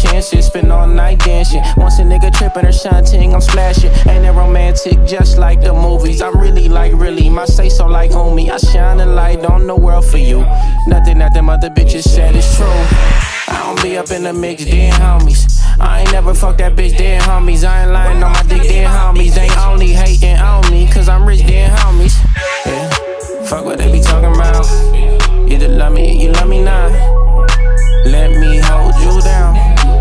chances, spend all night dancing. Once a nigga trippin' or shunting, I'm splashing. Ain't that romantic, just like the movies. I'm really like really, my say so like homie. I shine a light on the world for you. Nothing that them other bitches said is true. I don't be up in the mix, dead homies. I ain't never fuck that bitch, dead homies. I ain't lying on my dick, dead homies. They only hating on me, cause I'm rich, dead homies. Yeah, fuck what they be talking about. Either love me or you love me not. Let me hold you down.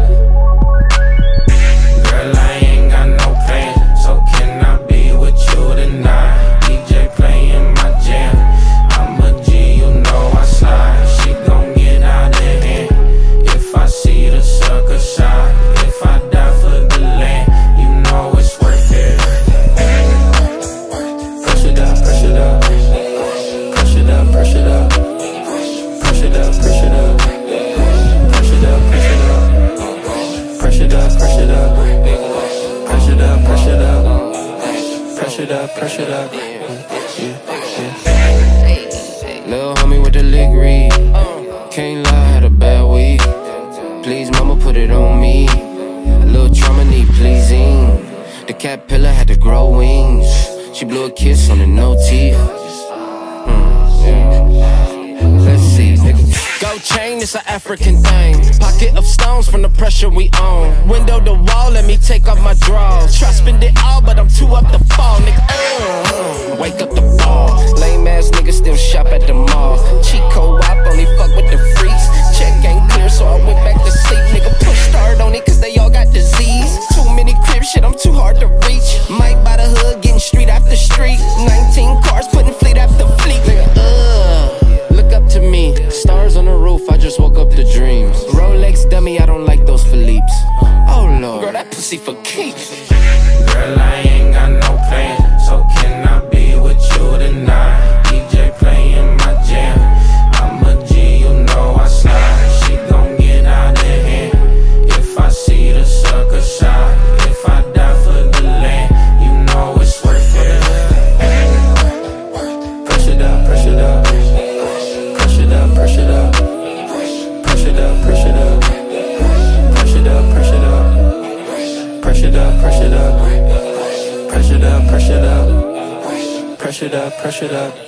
Girl, I ain't got no plan, so can I be with you tonight? DJ playing my jam, I'm a G, you know I slide. She gon' get out of hand if I see the sucker side. If I die for the land, you know it's worth it. Push it up, push it up. Push it up, push it up. Push it up, push it up. Push it up, push it up. Push it up, push it up. Push it up, push it up. Push it up, push it up. Lil' homie with the lick read. Can't lie, had a bad week. Please, mama, put it on me. Little trauma need pleasing. The caterpillar had to grow wings. She blew a kiss on the no teeth. Let's see, nigga. Gold chain, it's an African thing. Pocket of stones from the pressure we own. Window to wall, let me take off my drawers. Try spend it all, but I'm too up to fall, nigga. Wake up the ball. Lame ass niggas still shop at the mall. Chico wop, only fuck with the freaks. Check ain't clear, so I went back to sleep. Nigga, push start on it, cause they all got disease. Too many cribs, shit, I'm too hard to reach. Might by the hood, getting street after street. 19 cars, putting fleet after fleet. Nigga, look up to me. Stars on the roof, I just woke up to dreams. Rolex dummy, I don't like those Philippe's. Oh lord, girl, that pussy for keeps. Girl, I ain't got no plan, so can I be with you tonight? DJ playing my jam, I'm a G, you know I slide. She gon' get out of hand if I see the sucker side. If I die for the land, you know it's worth it. Push it up, push it up. Push it up, push it up. Push it up, push it up. Push it up, push it up. Push it up, push it up. Push it up, push it up. Push it up, push it up.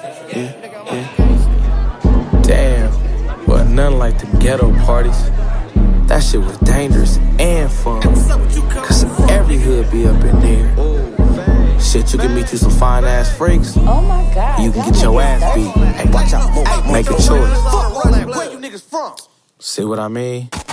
Damn, but nothing like the ghetto parties. That shit was dangerous and fun. Cause every hood be up in there. Shit, you can meet you some fine ass freaks. Oh my god. You can get your ass beat. Hey, watch out. Make a choice. Fuck, where you niggas from? See what I mean?